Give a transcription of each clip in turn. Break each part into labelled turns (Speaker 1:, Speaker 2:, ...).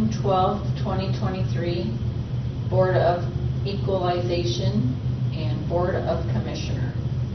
Speaker 1: June 12, 2023, Board of Equalization and Board of Commissioner.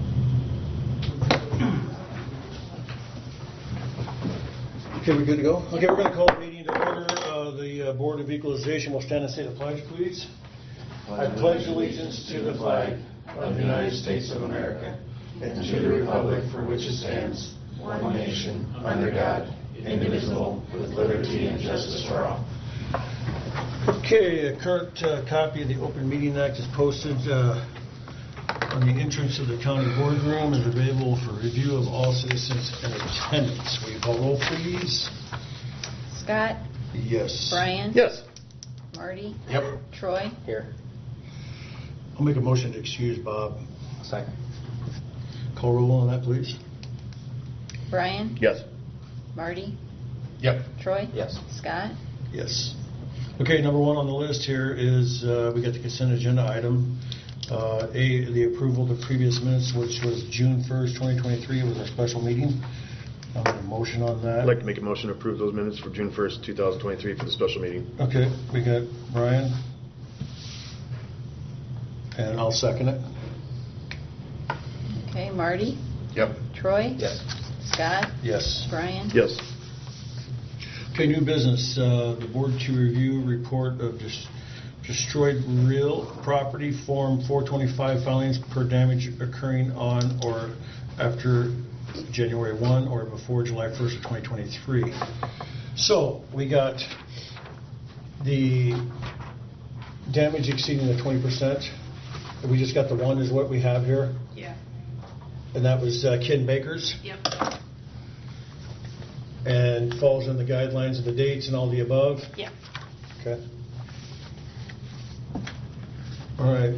Speaker 2: Okay, we good to go? Okay, we're going to call the meeting to order. The Board of Equalization will stand and say the pledge, please. I pledge allegiance to the flag of the United States of America and to the republic for which it stands, one nation, under God, indivisible, with liberty and justice for all. Okay, a current copy of the Open Meeting Act is posted on the entrance of the county boardroom and available for review of all citizens in attendance. Will you call roll, please?
Speaker 1: Scott?
Speaker 2: Yes.
Speaker 1: Brian?
Speaker 3: Yes.
Speaker 1: Marty?
Speaker 3: Yep.
Speaker 1: Troy?
Speaker 3: Here.
Speaker 2: I'll make a motion to excuse Bob.
Speaker 3: Second.
Speaker 2: Call roll on that, please.
Speaker 1: Brian?
Speaker 3: Yes.
Speaker 1: Marty?
Speaker 3: Yep.
Speaker 1: Troy?
Speaker 3: Yes.
Speaker 1: Scott?
Speaker 2: Yes. Okay, number one on the list here is we got the consent agenda item. The approval of the previous minutes, which was June 1st, 2023, was our special meeting. I'll make a motion on that.
Speaker 4: I'd like to make a motion to approve those minutes for June 1st, 2023 for the special meeting.
Speaker 2: Okay, we got Brian. And I'll second it.
Speaker 1: Okay, Marty?
Speaker 3: Yep.
Speaker 1: Troy?
Speaker 3: Yes.
Speaker 1: Scott?
Speaker 2: Yes.
Speaker 1: Brian?
Speaker 4: Yes.
Speaker 2: Okay, new business. The board to review report of destroyed real property, Form 425 filings per damage occurring on or after January 1 or before July 1st of 2023. So we got the damage exceeding the 20%. We just got the one is what we have here.
Speaker 1: Yeah.
Speaker 2: And that was Ken Baker's.
Speaker 1: Yep.
Speaker 2: And falls in the guidelines of the dates and all the above.
Speaker 1: Yep.
Speaker 2: Okay. All right.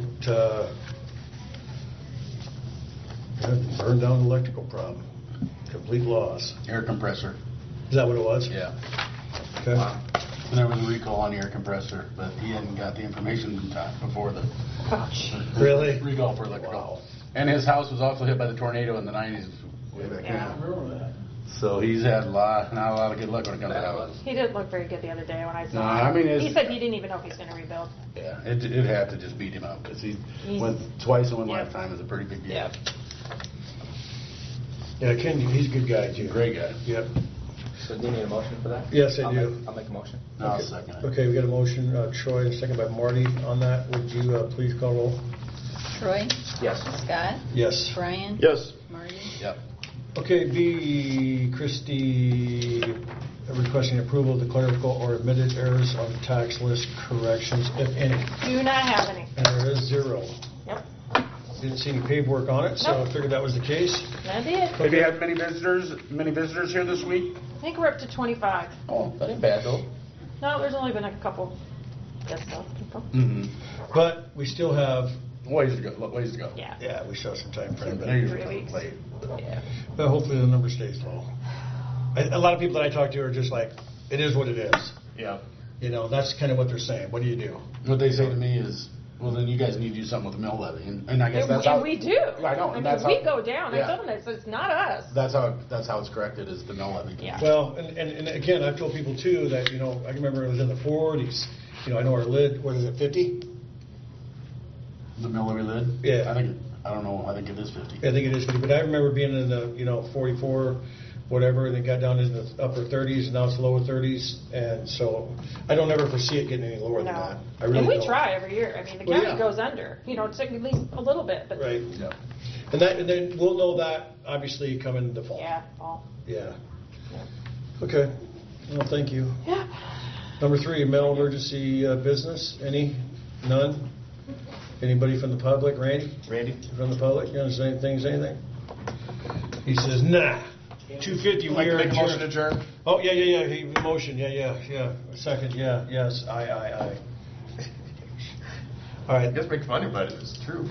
Speaker 2: Burned down electrical problem. Complete loss.
Speaker 5: Air compressor.
Speaker 2: Is that what it was?
Speaker 5: Yeah.
Speaker 2: Okay.
Speaker 5: And there was a recall on the air compressor, but he hadn't got the information in time before the
Speaker 2: Really?
Speaker 5: recall for electrical.
Speaker 2: Wow.
Speaker 5: And his house was also hit by the tornado in the 90s way back
Speaker 1: Yeah.
Speaker 5: then. So he's had not a lot of good luck when it comes to houses.
Speaker 6: He didn't look very good the other day when I saw
Speaker 5: No,
Speaker 6: him.
Speaker 5: I mean,
Speaker 6: He said he didn't even know if he's going to rebuild.
Speaker 5: Yeah, it had to just beat him up because he went twice in one
Speaker 6: Yeah.
Speaker 5: lifetime is a pretty big deal.
Speaker 6: Yeah.
Speaker 2: Yeah, Ken, he's a good guy too.
Speaker 5: Great guy.
Speaker 2: Yep.
Speaker 3: So do you need a motion for that?
Speaker 2: Yes, I do.
Speaker 3: I'll make a motion.
Speaker 5: I'll second it.
Speaker 2: Okay, we got a motion, Troy, and a second by Marty on that. Would you please call roll?
Speaker 1: Troy?
Speaker 3: Yes.
Speaker 1: Scott?
Speaker 2: Yes.
Speaker 1: Brian?
Speaker 4: Yes.
Speaker 1: Marty?
Speaker 5: Yep.
Speaker 2: Okay, B, Christie requesting approval of the clerical or admitted errors on the tax list corrections, if any.
Speaker 6: Do not have any.
Speaker 2: And there is 0.
Speaker 6: Yep.
Speaker 2: Didn't see any paperwork on it, so
Speaker 6: Nope.
Speaker 2: I figured that was the case.
Speaker 6: That did.
Speaker 5: Have you had many visitors here this week?
Speaker 6: I think we're up to 25.
Speaker 5: Oh, that ain't bad though.
Speaker 6: No, there's only been a couple guest people.
Speaker 5: Mm-hmm.
Speaker 2: But we still have,
Speaker 5: Ways to go.
Speaker 6: Yeah.
Speaker 2: yeah, we still have some time frame.
Speaker 5: They're
Speaker 2: But,
Speaker 5: 3
Speaker 6: weeks.
Speaker 5: late.
Speaker 6: Yeah.
Speaker 2: but hopefully the number stays low. A lot of people that I talk to are just like, it is what it is.
Speaker 5: Yeah.
Speaker 2: You know, that's kind of what they're saying. What do you do?
Speaker 5: What they say to me is, well, then you guys need to do something with the mill levy, and I guess
Speaker 6: And,
Speaker 5: that's
Speaker 6: and
Speaker 5: how
Speaker 6: we do.
Speaker 5: I know,
Speaker 6: I
Speaker 5: and
Speaker 6: mean,
Speaker 5: that's
Speaker 6: we
Speaker 5: how-
Speaker 6: go down.
Speaker 5: yeah.
Speaker 6: I told them it's not us.
Speaker 5: That's how it's corrected is the mill levy.
Speaker 6: Yeah.
Speaker 2: Well, and again, I've told people too that, you know, I can remember it was in the 40s. You know, I know our lid, what is it, 50?
Speaker 5: The mill levy lid.
Speaker 2: Yeah.
Speaker 5: I don't know. I think it is 50.
Speaker 2: I think it is 50, but I remember being in the, 44, whatever, and it got down into the upper 30s, and now it's lower 30s, and so I don't ever foresee it getting any lower than that. I really
Speaker 6: and we
Speaker 2: don't.
Speaker 6: try every year. I mean, the
Speaker 2: Well,
Speaker 6: county
Speaker 2: yeah.
Speaker 6: goes under. It's at least a little bit, but
Speaker 2: Right.
Speaker 5: Yeah.
Speaker 2: And then we'll know that, obviously, coming the fall.
Speaker 6: yeah, all.
Speaker 2: Yeah. Okay. Well, thank you.
Speaker 6: Yeah.
Speaker 2: Number 3, mail emergency business. Any? None? Anybody from the public? Randy? From the public? You want to say anything? He says, nah. 250, we are
Speaker 5: Make a motion to
Speaker 2: adjourned.
Speaker 5: adjourn.
Speaker 2: Oh, yeah. He motion. Yeah. Second, yeah. Yes. Aye. All right.
Speaker 4: Just make fun about it. It's true.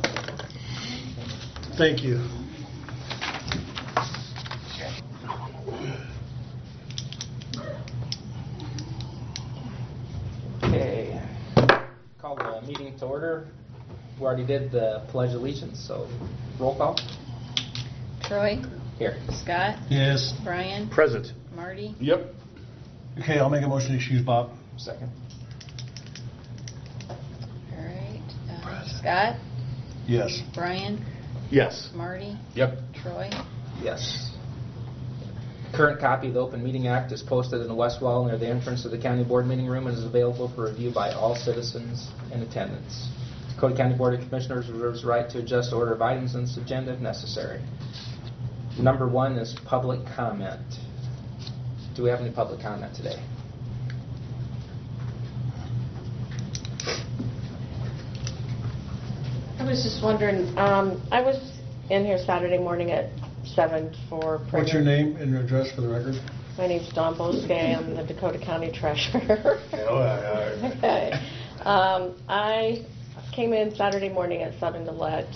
Speaker 2: Thank you.
Speaker 3: Okay. Call the meeting to order. We already did the pledge of allegiance, so roll call.
Speaker 1: Troy?
Speaker 3: Here.
Speaker 1: Scott?
Speaker 2: Yes.
Speaker 1: Brian?
Speaker 4: Present.
Speaker 1: Marty?
Speaker 5: Yep.
Speaker 2: Okay, I'll make a motion to excuse Bob.
Speaker 3: Second.
Speaker 1: All right. Scott,
Speaker 2: Yes.
Speaker 1: Brian,
Speaker 4: Yes.
Speaker 1: Marty,
Speaker 5: Yep.
Speaker 1: Troy.
Speaker 3: Yes. Current copy of the Open Meeting Act is posted in the west wall near the entrance to the county board meeting room and is available for review by all citizens in attendance. Dakota County Board of Commissioners reserves the right to adjust the order of items on this agenda if necessary. Number 1 is public comment. Do we have any public comment today?
Speaker 6: I was just wondering, I was in here Saturday morning at 7 for prayer.
Speaker 2: What's your name and address for the record?
Speaker 6: My name's Dawn Boskay. I'm the Dakota County Treasurer. Okay. I came in Saturday morning at 7 to let,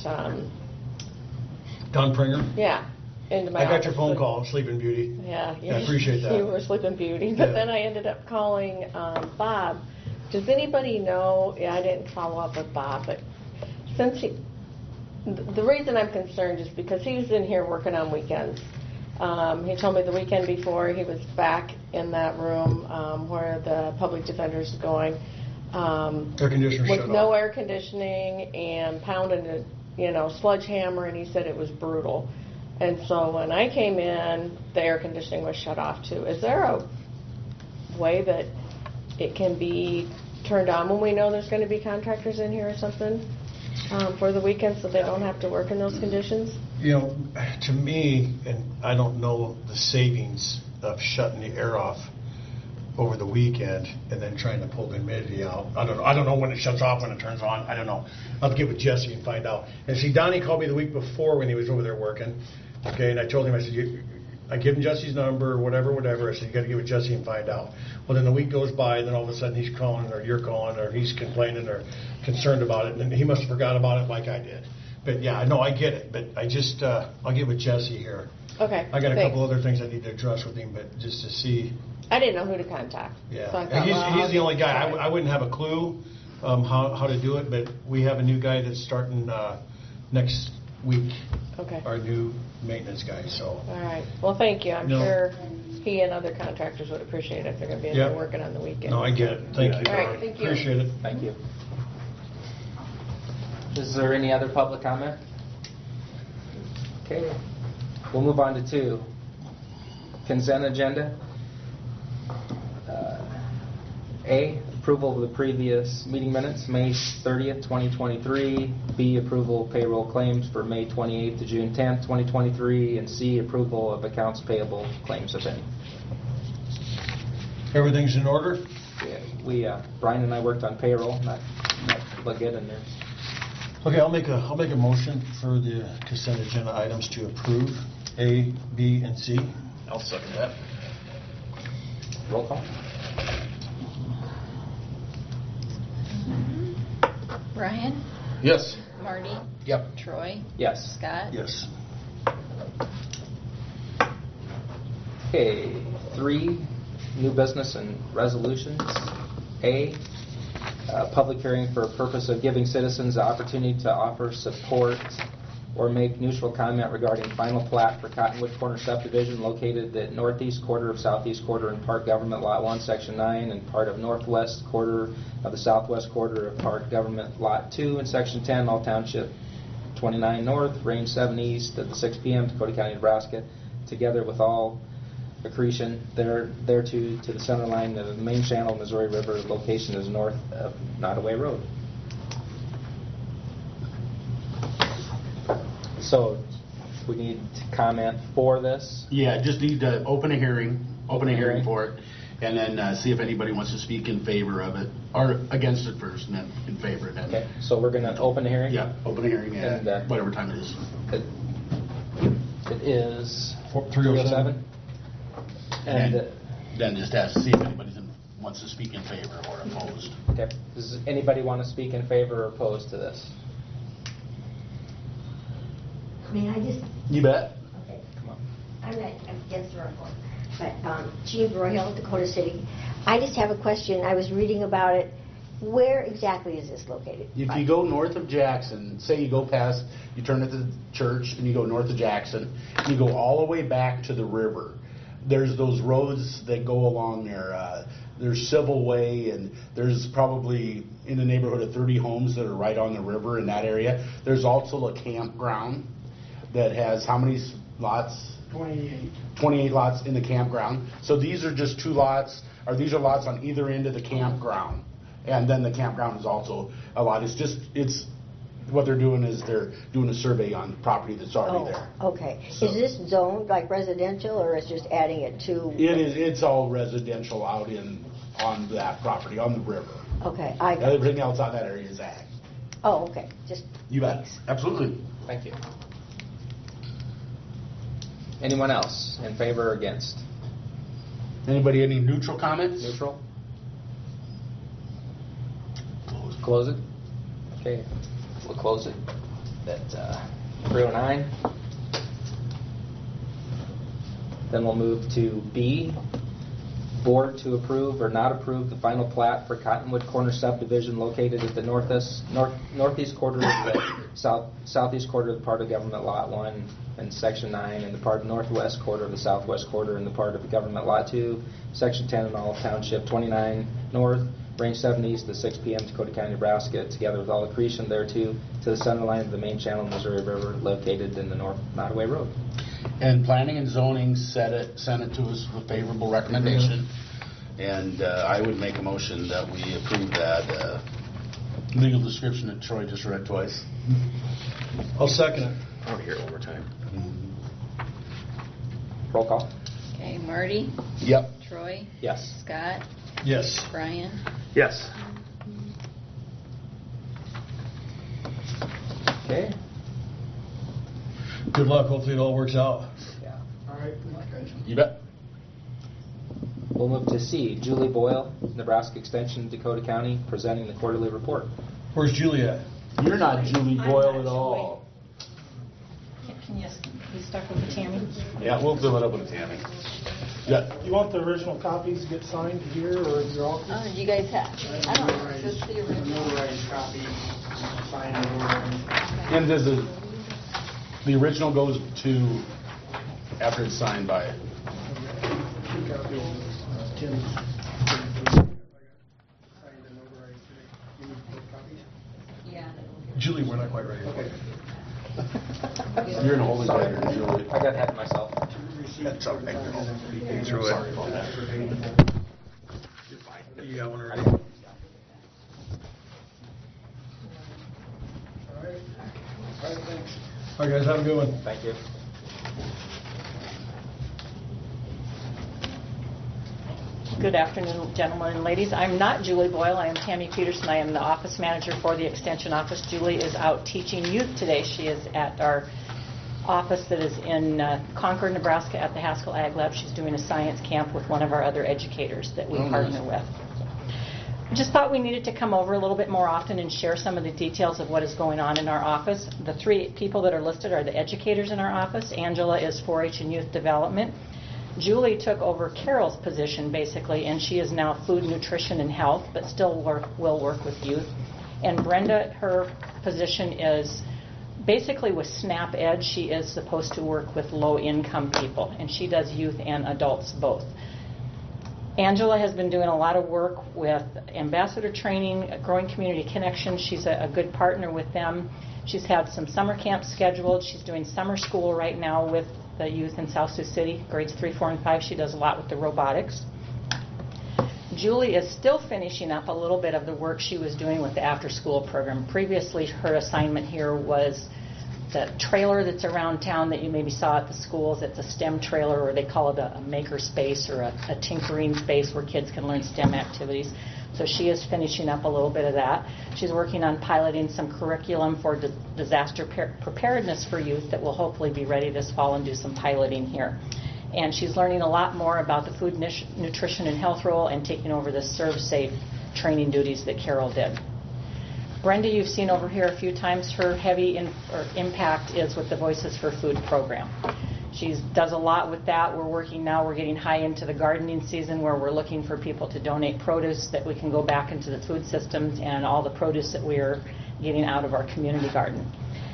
Speaker 2: Don Pringer?
Speaker 6: yeah, into my
Speaker 2: I got your
Speaker 6: office.
Speaker 2: phone call, Sleeping Beauty.
Speaker 6: Yeah.
Speaker 2: I appreciate that.
Speaker 6: You were Sleeping Beauty. But
Speaker 2: Yeah.
Speaker 6: then I ended up calling Bob. Does anybody know, I didn't follow up with Bob, but since the reason I'm concerned is because he was in here working on weekends. He told me the weekend before he was back in that room where the public defender's going.
Speaker 2: Air conditioner
Speaker 6: with
Speaker 2: shut
Speaker 6: no
Speaker 2: off.
Speaker 6: air conditioning and pounding a sledgehammer, and he said it was brutal. And so when I came in, the air conditioning was shut off too. Is there a way that it can be turned on when we know there's going to be contractors in here or something for the weekend so they don't have to work in those conditions?
Speaker 2: You know, to me, and I don't know the savings of shutting the air off over the weekend and then trying to pull the humidity out. I don't know when it shuts off, when it turns on. I don't know. I'll have to get with Jesse and find out. And see, Donnie called me the week before when he was over there working. Okay, and I told him, I said, I give him Jesse's number, or whatever. I said, you got to get with Jesse and find out. Well, then the week goes by, and then all of a sudden he's calling, or you're calling, or he's complaining, or concerned about it, and he must have forgot about it like I did. But yeah, no, I get it. But I just, I'll get with Jesse here.
Speaker 6: Okay.
Speaker 2: I got a
Speaker 6: thanks.
Speaker 2: couple other things I need to address with him, but just to see.
Speaker 6: I didn't know who to contact.
Speaker 2: Yeah,
Speaker 6: So I thought,
Speaker 2: and
Speaker 6: well,
Speaker 2: he's the only guy.
Speaker 6: I'll-
Speaker 2: I wouldn't have a clue how to do it, but we have a new guy that's starting next week.
Speaker 6: Okay.
Speaker 2: Our new maintenance guy. So.
Speaker 6: All right. Well, thank you. I'm
Speaker 2: No.
Speaker 6: sure he and other contractors would appreciate it if they're going to be in
Speaker 2: Yeah.
Speaker 6: there working on the weekend.
Speaker 2: No, I get it. Thank you.
Speaker 6: All right, thank you.
Speaker 2: Appreciate it.
Speaker 3: Thank you. Is there any other public comment? Okay. We'll move on to 2. Consent agenda. A, approval of the previous meeting minutes, May 30th, 2023. B, approval of payroll claims for May 28th to June 10th, 2023. And C, approval of accounts payable claims, if any.
Speaker 2: Everything's in order?
Speaker 3: Yeah, Brian and I worked on payroll. That looked good in there.
Speaker 2: Okay, I'll make a motion for the consent agenda items to approve A, B, and C.
Speaker 4: I'll second that.
Speaker 3: Roll call.
Speaker 1: Brian,
Speaker 4: Yes.
Speaker 1: Marty,
Speaker 5: Yep.
Speaker 1: Troy,
Speaker 3: Yes.
Speaker 1: Scott.
Speaker 2: Yes.
Speaker 3: Okay, 3, new business and resolutions. A, public hearing for a purpose of giving citizens the opportunity to offer support or make neutral comment regarding final plat for Cottonwood Corner subdivision located at northeast quarter of southeast quarter in Park Government Lot 1, Section 9, and part of northwest quarter of the southwest quarter of Park Government Lot 2 in Section 10, all township 29 north, range 7 east at the 6 p.m. Dakota County, Nebraska, together with all accretion thereto to the center line of the main channel of Missouri River. Location is north of Nottoway Road. So we need to comment for this.
Speaker 5: Yeah, just need to open a hearing
Speaker 3: hearing.
Speaker 5: for it, and then see if anybody wants to speak in favor of it, or against it first, and then in favor. And then,
Speaker 3: Okay, so we're going to open the hearing?
Speaker 5: yeah, open a hearing at
Speaker 3: And,
Speaker 5: whatever time it is.
Speaker 3: It is
Speaker 2: 3:07.
Speaker 3: And,
Speaker 5: Then just ask to see if anybody wants to speak in favor or opposed.
Speaker 3: okay, does anybody want to speak in favor or opposed to this?
Speaker 7: May I just,
Speaker 5: You bet.
Speaker 7: okay,
Speaker 3: Come on.
Speaker 7: I'm not against the report, but Jean Broyhill, Dakota City. I just have a question. I was reading about it. Where exactly is this located?
Speaker 5: If you go north of Jackson, say you go past, you turn at the church and you go north of Jackson, and you go all the way back to the river. there's those roads that go along there. There's Civil Way, and there's probably in the neighborhood of 30 homes that are right on the river in that area. There's also a campground that has how many lots?
Speaker 8: 28.
Speaker 5: 28 lots in the campground. So these are just 2 lots, or these are lots on either end of the campground. And then the campground is also a lot. It's what they're doing is they're doing a survey on property that's already there.
Speaker 7: Okay.
Speaker 5: So-
Speaker 7: Is this zoned like residential, or is just adding it to?
Speaker 5: It's all residential out on that property, on the river.
Speaker 7: Okay,
Speaker 5: Everything else on that area is ag.
Speaker 7: oh, okay, just.
Speaker 5: You bet.
Speaker 7: Thanks.
Speaker 5: Absolutely.
Speaker 3: Thank you. Anyone else in favor or against?
Speaker 5: Anybody, any neutral comments?
Speaker 3: Neutral? Close it? Okay, we'll close it at 3:09. Then we'll move to B, board to approve or not approve the final plat for Cottonwood Corner subdivision located at the northeast quarter of the southeast quarter of the part of government lot 1 and section 9, and the part northwest quarter of the southwest quarter and the part of the government lot 2, section 10 and all of township 29 north, range 7 east to 6 p.m. Dakota County, Nebraska, together with all accretion thereto to the center line of the main channel of the Missouri River located in the North Nottoway Road.
Speaker 5: And planning and zoning sent it to us with a favorable recommendation. And I would make a motion that we approve that legal description that Troy just read twice.
Speaker 2: I'll second it.
Speaker 4: I want to hear it one more time.
Speaker 3: Roll call.
Speaker 1: Okay, Marty,
Speaker 5: Yep.
Speaker 1: Troy,
Speaker 3: Yes.
Speaker 1: Scott,
Speaker 2: Yes.
Speaker 1: Brian.
Speaker 4: Yes.
Speaker 3: Okay.
Speaker 2: Good luck. Hopefully it all works out.
Speaker 3: Yeah.
Speaker 8: All right, thanks, guys.
Speaker 5: You bet.
Speaker 3: We'll move to C, Julie Boyle, Nebraska Extension, Dakota County, presenting the quarterly report.
Speaker 2: Where's Julie at?
Speaker 5: You're not Julie Boyle at all.
Speaker 1: Can you be stuck with the Tammy?
Speaker 5: Yeah, we'll fill it up with Tammy. Yeah.
Speaker 8: You want the original copies to get signed here, or your office?
Speaker 1: Oh, you guys have? I don't know. Is this the
Speaker 8: The
Speaker 1: original?
Speaker 8: notarized copy, signed over.
Speaker 5: And does the original goes to after it's signed by.
Speaker 8: Two copies of Tim's. Signed and notarized today. You need both copies?
Speaker 1: Yeah.
Speaker 2: Julie, we're not quite ready.
Speaker 8: Okay.
Speaker 5: You're in a holding
Speaker 3: Sorry.
Speaker 5: pattern, Julie.
Speaker 3: I got ahead of myself.
Speaker 5: That's all right.
Speaker 4: Through it.
Speaker 5: Sorry about that.
Speaker 2: You got one already?
Speaker 8: All right. All right, thanks.
Speaker 2: All right, guys, have a good one.
Speaker 3: Thank you.
Speaker 9: Good afternoon, gentlemen and ladies. I'm not Julie Boyle. I am Tammy Peterson. I am the office manager for the Extension office. Julie is out teaching youth today. She is at our office that is in Concord, Nebraska at the Haskell Ag Lab. She's doing a science camp with one of our other educators that we partner with. Just thought we needed to come over a little bit more often and share some of the details of what is going on in our office. The 3 people that are listed are the educators in our office. Angela is 4-H and youth development. Julie took over Carol's position, basically, and she is now food, nutrition, and health, but still will work with youth. And Brenda, her position is basically with SNAP Ed. She is supposed to work with low-income people, and she does youth and adults both. Angela has been doing a lot of work with ambassador training, growing community connections. She's a good partner with them. She's had some summer camps scheduled. She's doing summer school right now with the youth in South Sioux City, grades 3, 4, and 5. She does a lot with the robotics. Julie is still finishing up a little bit of the work she was doing with the after-school program. Previously, her assignment here was the trailer that's around town that you maybe saw at the schools. It's a STEM trailer, or they call it a maker space or a tinkering space where kids can learn STEM activities. So she is finishing up a little bit of that. She's working on piloting some curriculum for disaster preparedness for youth that will hopefully be ready this fall and do some piloting here. And she's learning a lot more about the food, nutrition, and health role and taking over the Serve Safe training duties that Carol did. Brenda, you've seen over here a few times. Her heavy impact is with the Voices for Food program. She does a lot with that. We're getting high into the gardening season where we're looking for people to donate produce that we can go back into the food systems and all the produce that we're getting out of our community garden.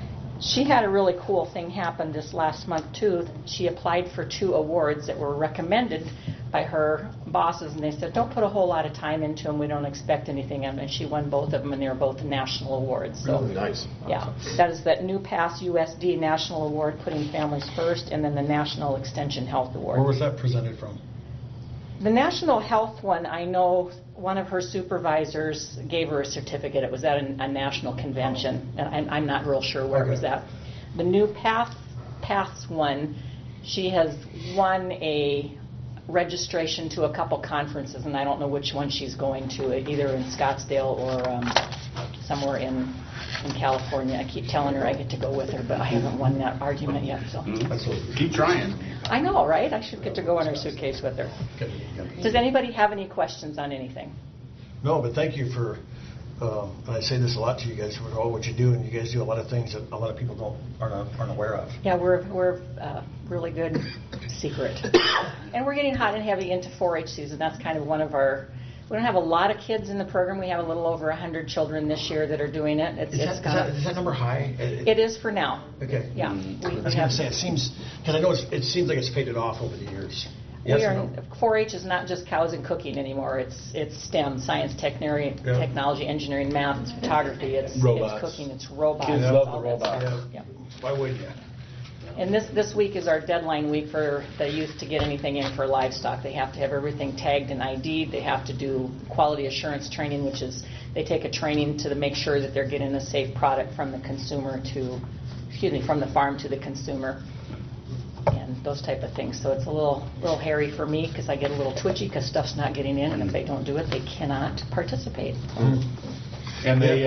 Speaker 9: She had a really cool thing happen this last month, too. She applied for 2 awards that were recommended by her bosses, and they said, don't put a whole lot of time into them. We don't expect anything. And she won both of them, and they were both national awards. So,
Speaker 4: Really nice.
Speaker 9: yeah, that is that New Pass USD National Award, Putting Families First, and then the National Extension Health Award.
Speaker 2: Where was that presented from?
Speaker 9: The National Health one, I know one of her supervisors gave her a certificate. It was at a national convention, and I'm not real sure where it was at. The New Paths one, she has won a registration to a couple conferences, and I don't know which one she's going to, either in Scottsdale or somewhere in California. I keep telling her I get to go with her, but I haven't won that argument yet. So
Speaker 5: Keep trying.
Speaker 9: I know, right? I should get to go in her suitcase with her. Does anybody have any questions on anything?
Speaker 2: No, but thank you for, and I say this a lot to you guys, for all what you do, and you guys do a lot of things that a lot of people aren't aware of.
Speaker 9: Yeah, we're really good secret. And we're getting hot and heavy into 4-H season. That's kind of one of our, we don't have a lot of kids in the program. We have a little over 100 children this year that are doing it.
Speaker 2: Is that number high?
Speaker 9: It is for now.
Speaker 2: Okay.
Speaker 9: Yeah.
Speaker 2: I was going to say, it seems, because I know it seems like it's faded off over the years. Yes
Speaker 9: We
Speaker 2: or
Speaker 9: are,
Speaker 2: no?
Speaker 9: 4-H is not just cows and cooking anymore. It's STEM, science, technology, engineering, math, it's photography, it's
Speaker 5: Robots.
Speaker 9: It's cooking, it's robots.
Speaker 5: Kids
Speaker 9: it's
Speaker 5: love
Speaker 9: all
Speaker 5: the
Speaker 9: that stuff.
Speaker 5: robots.
Speaker 2: Yeah.
Speaker 9: Yeah.
Speaker 2: Why wouldn't you?
Speaker 9: And this week is our deadline week for the youth to get anything in for livestock. They have to have everything tagged and ID'd. They have to do quality assurance training, which is they take a training to make sure that they're getting a safe product from the consumer from the farm to the consumer, and those type of things. So it's a little hairy for me because I get a little twitchy because stuff's not getting in, and if they don't do it, they cannot participate.
Speaker 5: And they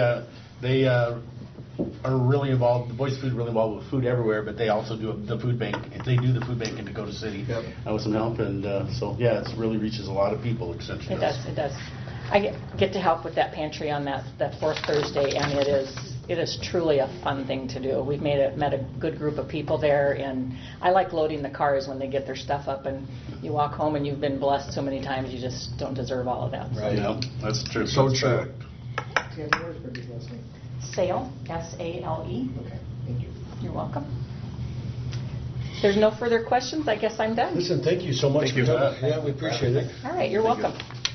Speaker 5: are really involved. The Boys Food really involved with Food Everywhere, but they also do the food bank. They do the food bank in Dakota City with some help, and so yeah, it really reaches a lot of people. Extension
Speaker 9: It does. I get to help with that pantry on that fourth Thursday, and it is truly a fun thing to do. We've met a good group of people there, and I like loading the cars when they get their stuff up, and you walk home and you've been blessed so many times you just don't deserve all of that.
Speaker 2: Right.
Speaker 5: Yeah, that's true.
Speaker 2: So
Speaker 5: That's
Speaker 2: true.
Speaker 8: Tammy, where's Bridget's last name?
Speaker 9: Sale, S-A-L-E.
Speaker 8: Okay, thank you.
Speaker 9: You're welcome. If there's no further questions, I guess I'm done.
Speaker 2: Listen, thank you so much
Speaker 5: Thank
Speaker 2: for
Speaker 5: you.
Speaker 2: coming. Yeah, we appreciate it.
Speaker 9: All right, you're welcome.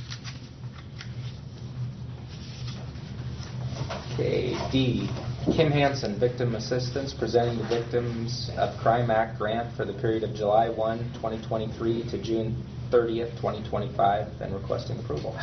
Speaker 3: Okay, D, Kim Hansen, Victim Assistance, presenting the Victims of Crime Act grant for the period of July 1, 2023 to June 30th, 2025, and requesting approval.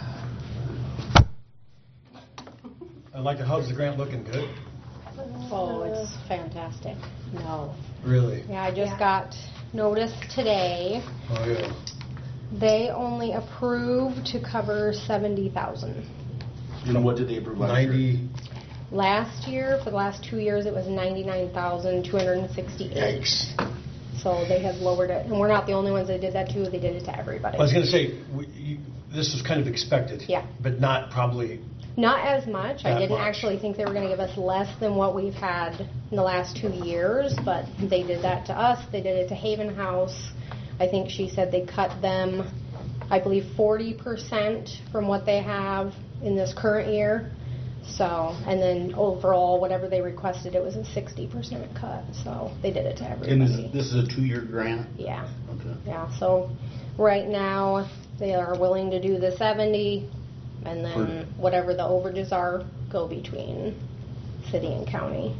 Speaker 2: I'd like to, how's the grant looking? Good?
Speaker 10: Oh, it's fantastic. No.
Speaker 2: Really?
Speaker 10: Yeah, I just got notice today.
Speaker 2: Oh, yeah.
Speaker 10: They only approved to cover 70,000.
Speaker 5: And what did they approve last year?
Speaker 2: 90,
Speaker 10: Last year, for the last 2 years, it was 99,268.
Speaker 2: yikes.
Speaker 10: So they have lowered it, and we're not the only ones that did that too. They did it to everybody.
Speaker 2: I was going to say, this was kind of expected.
Speaker 10: Yeah.
Speaker 2: But not probably,
Speaker 10: Not as much.
Speaker 2: That
Speaker 10: I didn't
Speaker 2: much.
Speaker 10: actually think they were going to give us less than what we've had in the last 2 years, but they did that to us. They did it to Haven House. I think she said they cut them, I believe, 40% from what they have in this current year. So, and then overall, whatever they requested, it was a 60% cut. So they did it to
Speaker 5: And
Speaker 10: everybody.
Speaker 5: this is a 2-year grant?
Speaker 10: Yeah.
Speaker 5: Okay.
Speaker 10: Yeah. So right now, they are willing to do the 70, and then whatever the overages are go between city and county.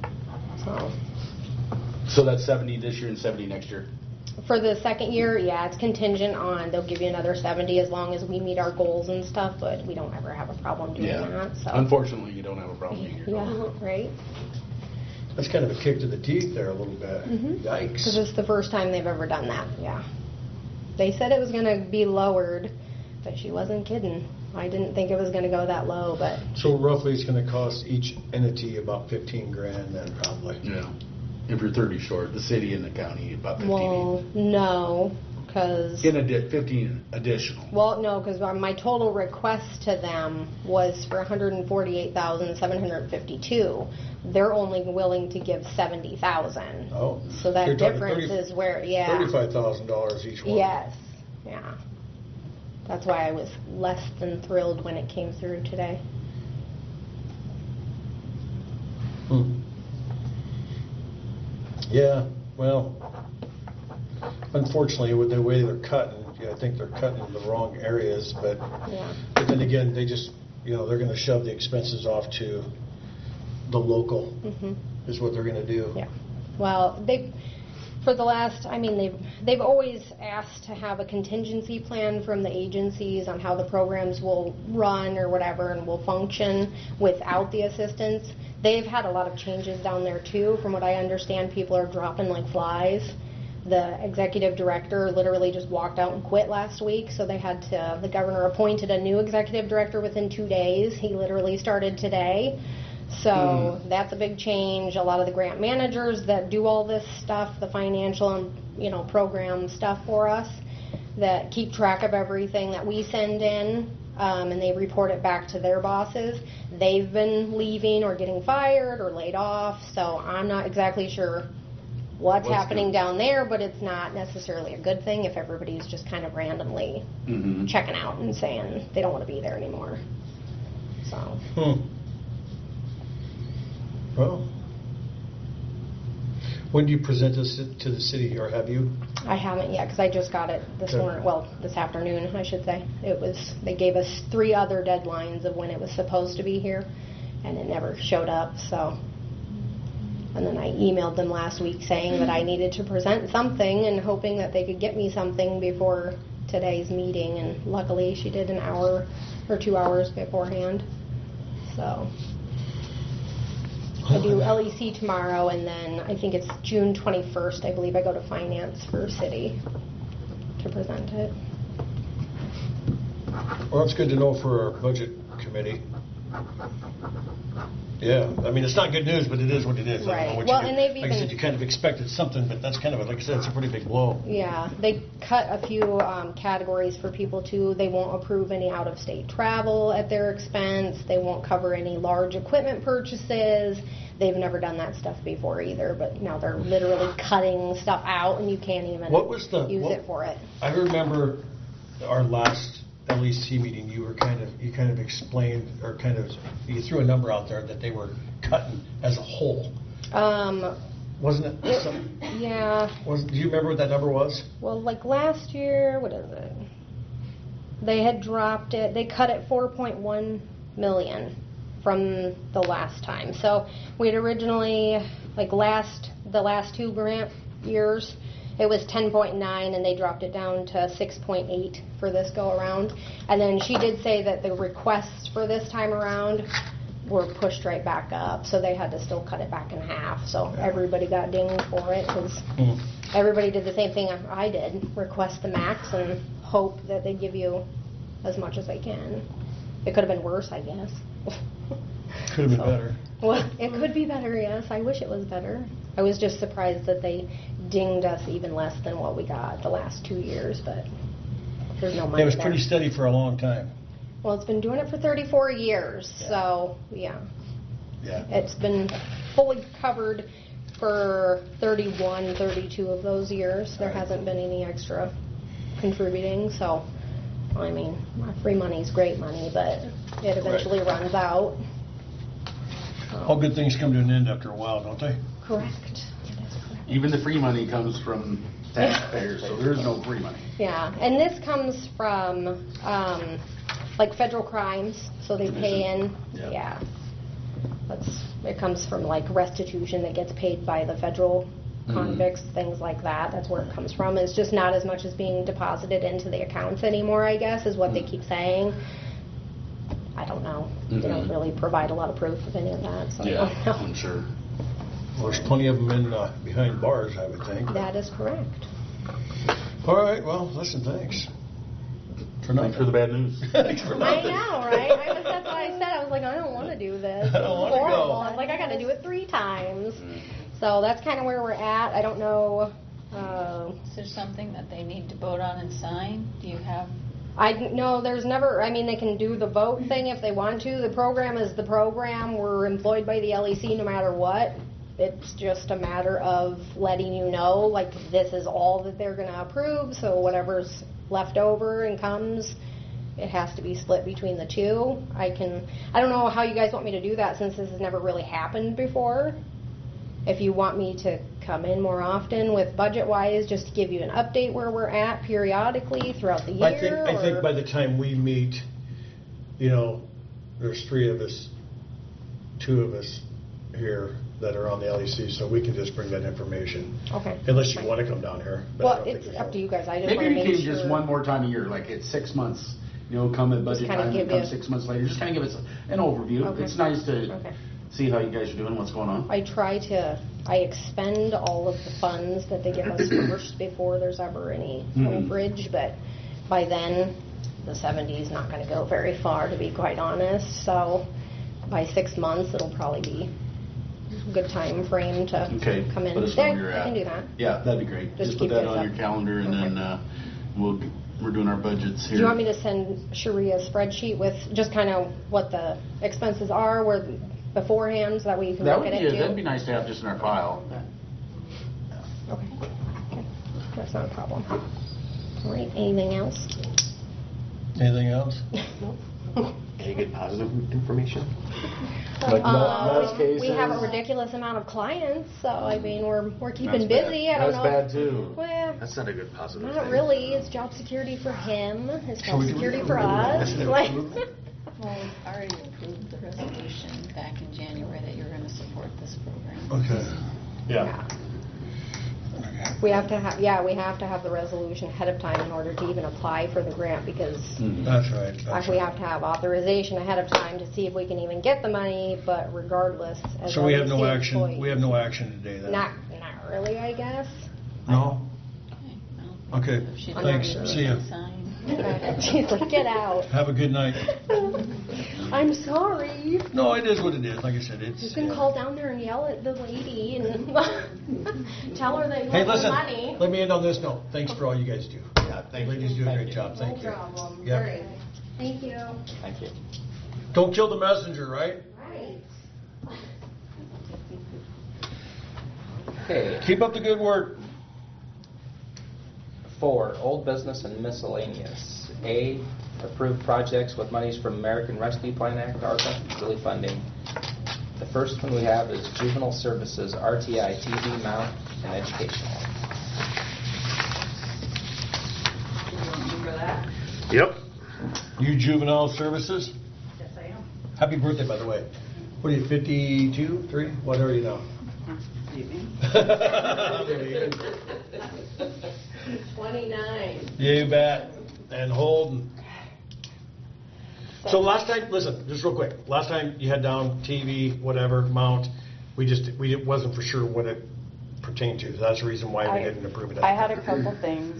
Speaker 5: So that's 70 this year and 70 next year?
Speaker 10: For the second year, yeah, it's contingent on they'll give you another 70 as long as we meet our goals and stuff, but we don't ever have a problem doing that. So.
Speaker 5: Unfortunately, you don't have a problem meeting your goals.
Speaker 10: Yeah, right?
Speaker 2: that's kind of a kick to the teeth there a little bit. Yikes.
Speaker 10: Because it's the first time they've ever done that, yeah. They said it was going to be lowered, but she wasn't kidding. I didn't think it was going to go that low, but
Speaker 2: So roughly it's going to cost each entity about 15 grand then probably.
Speaker 5: Yeah. If you're 30 short, the city and the county about 15.
Speaker 10: well, no, because
Speaker 5: 15 additional.
Speaker 10: well, no, because my total request to them was for 148,752. They're only willing to give 70,000.
Speaker 2: Oh.
Speaker 10: So that
Speaker 2: You're talking
Speaker 10: difference is where, yeah.
Speaker 2: $35,000 each one.
Speaker 10: Yes, yeah. That's why I was less than thrilled when it came through today.
Speaker 2: Yeah, well, unfortunately, with the way they're cutting, I think they're cutting in the wrong areas, but then again, they just, they're going to shove the expenses off to the local, is what they're going to do.
Speaker 10: Yeah. Well, they've always asked to have a contingency plan from the agencies on how the programs will run or whatever and will function without the assistance. They've had a lot of changes down there too. From what I understand, people are dropping like flies. The executive director literally just walked out and quit last week, so the governor appointed a new executive director within 2 days. He literally started today. So that's a big change. A lot of the grant managers that do all this stuff, the financial and program stuff for us, that keep track of everything that we send in, and they report it back to their bosses. They've been leaving or getting fired or laid off, so I'm not exactly sure what's happening down there, but it's not necessarily a good thing if everybody's just kind of randomly checking out and saying they don't want to be there anymore. So.
Speaker 2: Well, when do you present this to the city, or have you?
Speaker 10: I haven't yet, because I just got it this morning. Well, this afternoon, I should say. They gave us 3 other deadlines of when it was supposed to be here, and it never showed up. So, and then I emailed them last week saying that I needed to present something and hoping that they could get me something before today's meeting. And luckily, she did an hour or 2 hours beforehand. So. I do LEC tomorrow, and then I think it's June 21st, I believe I go to Finance for City to present it.
Speaker 2: Well, it's good to know for our budget committee. Yeah, I mean, it's not good news, but it is what it is.
Speaker 10: Right.
Speaker 2: I don't know what
Speaker 10: Well,
Speaker 2: you
Speaker 10: and
Speaker 2: do.
Speaker 10: they've
Speaker 2: Like I said,
Speaker 10: even-
Speaker 2: you kind of expected something, but that's kind of, like I said, it's a pretty big blow.
Speaker 10: Yeah, they cut a few categories for people too. They won't approve any out-of-state travel at their expense. They won't cover any large equipment purchases. They've never done that stuff before either, but now they're literally cutting stuff out, and you can't even use it for it.
Speaker 2: I remember our last LEC meeting, you kind of explained, or you threw a number out there that they were cutting as a whole. Wasn't it?
Speaker 10: Yeah.
Speaker 2: Do you remember what that number was?
Speaker 10: Well, like last year, what is it? They had dropped it. They cut it 4.1 million from the last time. So we had originally, the last 2 grant years, it was 10.9, and they dropped it down to 6.8 for this go around. And then she did say that the requests for this time around were pushed right back up, so they had to still cut it back in half. So everybody got dinged for it, because everybody did the same thing I did, request the max and hope that they give you as much as they can. It could have been worse, I guess.
Speaker 2: Could have been better.
Speaker 10: Well, it could be better, yes. I wish it was better. I was just surprised that they dinged us even less than what we got the last 2 years, but there's no money
Speaker 2: It was
Speaker 10: there.
Speaker 2: pretty steady for a long time.
Speaker 10: Well, it's been doing it for 34 years, so yeah. It's been fully covered for 31, 32 of those years. There hasn't been any extra contributing, so, I mean, free money's great money, but it eventually runs out.
Speaker 2: All good things come to an end after a while, don't they?
Speaker 10: Correct.
Speaker 5: Even the free money comes from taxpayers, so there is no free money.
Speaker 10: Yeah, and this comes from, federal crimes, so they pay in, it comes from, restitution that gets paid by the federal convicts, things like that. That's where it comes from. It's just not as much as being deposited into the accounts anymore, I guess, is what they keep saying. I don't know. They don't really provide a lot of proof of any of that, so I don't know.
Speaker 5: I'm sure.
Speaker 2: Well, there's plenty of them in behind bars, I would think.
Speaker 10: That is correct.
Speaker 2: All right, well, listen, thanks.
Speaker 5: Thanks for the bad news.
Speaker 2: Thanks for nothing.
Speaker 10: I know, right? That's what I said. I was like, I don't want to do this.
Speaker 2: I don't want to
Speaker 10: horrible.
Speaker 2: go.
Speaker 10: I was like, I got to do it 3 times. So that's kind of where we're at. I don't know.
Speaker 1: Is there something that they need to vote on and sign? Do you have?
Speaker 10: No, there's never, they can do the vote thing if they want to. The program is the program. We're employed by the LEC no matter what. It's just a matter of letting you know, this is all that they're going to approve, so whatever's left over and comes, it has to be split between the 2. I don't know how you guys want me to do that, since this has never really happened before. If you want me to come in more often with budget-wise, just to give you an update where we're at periodically throughout the year?
Speaker 2: I think
Speaker 10: or-
Speaker 2: by the time we meet, there's 3 of us, 2 of us here that are on the LEC, so we can just bring that information.
Speaker 10: Okay.
Speaker 2: Unless you want to come down here. but I
Speaker 10: Well,
Speaker 2: don't think
Speaker 10: it's
Speaker 2: there's
Speaker 10: up
Speaker 2: no-
Speaker 10: to you guys. I just
Speaker 5: Maybe
Speaker 10: want to
Speaker 5: we
Speaker 10: make
Speaker 5: came
Speaker 10: sure.
Speaker 5: just one more time a year, like it's 6 months, come at budget
Speaker 10: kinda
Speaker 5: time,
Speaker 10: give
Speaker 5: and come
Speaker 10: you-
Speaker 5: 6 months later, just kind of give us an overview.
Speaker 10: Okay.
Speaker 5: It's nice to
Speaker 10: Okay.
Speaker 5: see how you guys are doing, what's going on.
Speaker 10: I expend all of the funds that they give us first before there's ever any overage, but by then, the 70 is not going to go very far, to be quite honest. So by 6 months, it'll probably be a good time frame to
Speaker 5: Okay,
Speaker 10: come in.
Speaker 5: let us know
Speaker 10: There,
Speaker 5: where you're
Speaker 10: I
Speaker 5: at.
Speaker 10: can do that.
Speaker 5: Yeah, that'd be great.
Speaker 10: Just
Speaker 5: Just put
Speaker 10: keep
Speaker 5: that
Speaker 10: you guys
Speaker 5: on your
Speaker 10: up.
Speaker 5: calendar, and
Speaker 10: Okay.
Speaker 5: then we're doing our budgets here.
Speaker 10: Do you want me to send Sharia a spreadsheet with just kind of what the expenses are beforehand, so that way you can
Speaker 5: That
Speaker 10: look
Speaker 5: would
Speaker 10: at
Speaker 5: be,
Speaker 10: it too?
Speaker 5: that'd be nice to have just in our file.
Speaker 10: Okay. That's not a problem. All right, anything else?
Speaker 2: Anything else?
Speaker 11: Any good positive information?
Speaker 2: Like last cases?
Speaker 10: We have a ridiculous amount of clients, so I mean, we're keeping
Speaker 5: That's
Speaker 10: busy.
Speaker 5: bad.
Speaker 10: I don't
Speaker 5: That's
Speaker 10: know.
Speaker 5: bad too.
Speaker 10: Well,
Speaker 11: That's not a good positive
Speaker 10: not
Speaker 11: thing.
Speaker 10: really. It's job security for him. It's
Speaker 2: So
Speaker 10: job
Speaker 2: we-
Speaker 10: security for us. Like,
Speaker 1: Well, we've already approved the resolution back in January that you're going to support this program.
Speaker 2: Okay.
Speaker 5: Yeah.
Speaker 10: we have to have the resolution ahead of time in order to even apply for the grant, because
Speaker 2: That's right. That's
Speaker 10: we
Speaker 2: right.
Speaker 10: have to have authorization ahead of time to see if we can even get the money. But regardless, as
Speaker 2: So we have no
Speaker 10: LEC
Speaker 2: action,
Speaker 10: employees-
Speaker 2: we have no action today then?
Speaker 10: Not really, I guess.
Speaker 2: No?
Speaker 1: Okay, well,
Speaker 2: Okay,
Speaker 1: if she
Speaker 2: thanks.
Speaker 1: doesn't
Speaker 2: See ya.
Speaker 1: sign.
Speaker 10: She's like, get out.
Speaker 2: Have a good night.
Speaker 10: I'm sorry.
Speaker 2: No, it is what it is. Like I said, it's.
Speaker 10: You can call down there and yell at the lady and tell her that you
Speaker 2: Hey,
Speaker 10: want the
Speaker 2: listen,
Speaker 10: money.
Speaker 2: let me end on this note. Thanks for all you guys do.
Speaker 5: Yeah, thank
Speaker 2: Ladies do a great job. Thank
Speaker 10: No
Speaker 2: you.
Speaker 10: problem.
Speaker 2: Yep.
Speaker 10: Great. Thank you.
Speaker 3: Thank you.
Speaker 2: Don't kill the messenger, right?
Speaker 10: Right.
Speaker 3: Okay.
Speaker 2: Keep up the good work.
Speaker 3: 4, old business and miscellaneous. A, approved projects with monies from American Rescue Plan Act, ARPA, really funding. The first one we have is Juvenile Services, RTI, TV mount, and educational.
Speaker 9: Remember that?
Speaker 4: Yep.
Speaker 2: You Juvenile Services?
Speaker 9: Yes, I am.
Speaker 2: Happy birthday, by the way. What are you, 52, 3? What are you now?
Speaker 6: 29.
Speaker 2: You bet. And hold. So last time, listen, just real quick. Last time you had down TV, whatever, mount, we wasn't for sure what it pertained to. That's the reason why we didn't approve it.
Speaker 12: I had a couple things.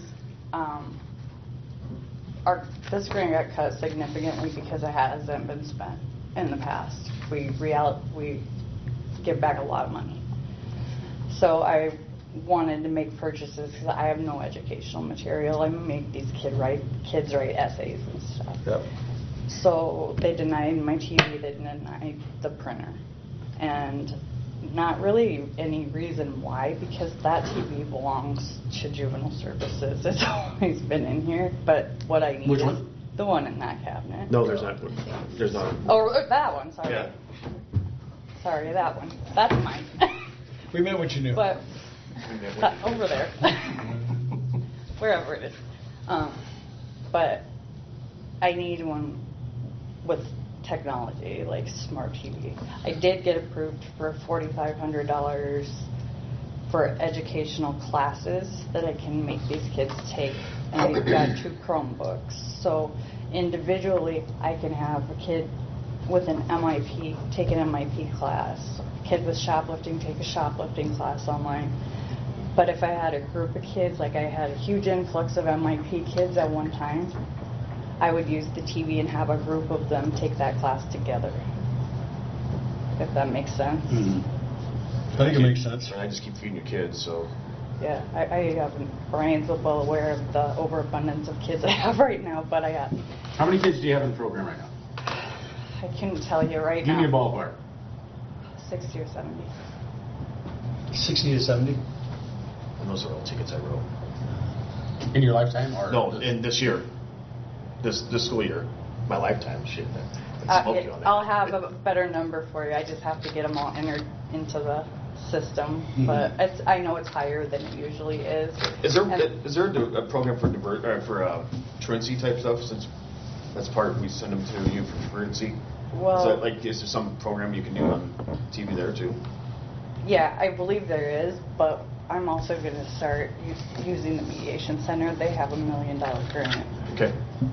Speaker 12: This grant got cut significantly because it hasn't been spent in the past. We give back a lot of money. So I wanted to make purchases because I have no educational material. I make these kids write essays and stuff.
Speaker 2: Yep.
Speaker 12: So they denied my TV, they denied the printer. And not really any reason why, because that TV belongs to Juvenile Services. It's always been in here, but what I need
Speaker 5: Which
Speaker 12: is
Speaker 5: one?
Speaker 12: the one in that cabinet.
Speaker 4: No, there's not. There's not.
Speaker 12: Oh, that one, sorry.
Speaker 4: Yeah.
Speaker 12: Sorry, that one. That's mine.
Speaker 2: We meant what you knew.
Speaker 12: But over there, wherever it is. But I need one with technology, like smart TV. I did get approved for $4,500 for educational classes that I can make these kids take, and we've got 2 Chromebooks. So individually, I can have a kid with an MIP take an MIP class, a kid with shoplifting take a shoplifting class online. But if I had a group of kids, like I had a huge influx of MIP kids at one time, I would use the TV and have a group of them take that class together. If that makes sense.
Speaker 2: I think it makes sense.
Speaker 4: And I just keep feeding your kids, so.
Speaker 12: Yeah, I have Brian's well aware of the overabundance of kids I have right now, but I got,
Speaker 5: How many kids do you have in the program right now?
Speaker 12: I couldn't tell you right
Speaker 5: Give me a
Speaker 12: now.
Speaker 5: ballpark.
Speaker 12: 60 or 70.
Speaker 2: 60 to 70?
Speaker 4: And those are all tickets I wrote.
Speaker 5: In your lifetime? Or
Speaker 4: No, in this year. This school year. My lifetime, shit. I'd smoke you on that.
Speaker 12: I'll have a better number for you. I just have to get them all entered into the system, but I know it's higher than it usually is.
Speaker 11: Is there a program for truancy type stuff? Since that's part we send them to you for truancy.
Speaker 12: Well,
Speaker 11: is there some program you can do on TV there too?
Speaker 12: Yeah, I believe there is, but I'm also going to start using the mediation center. They have $1 million grant.
Speaker 11: Okay.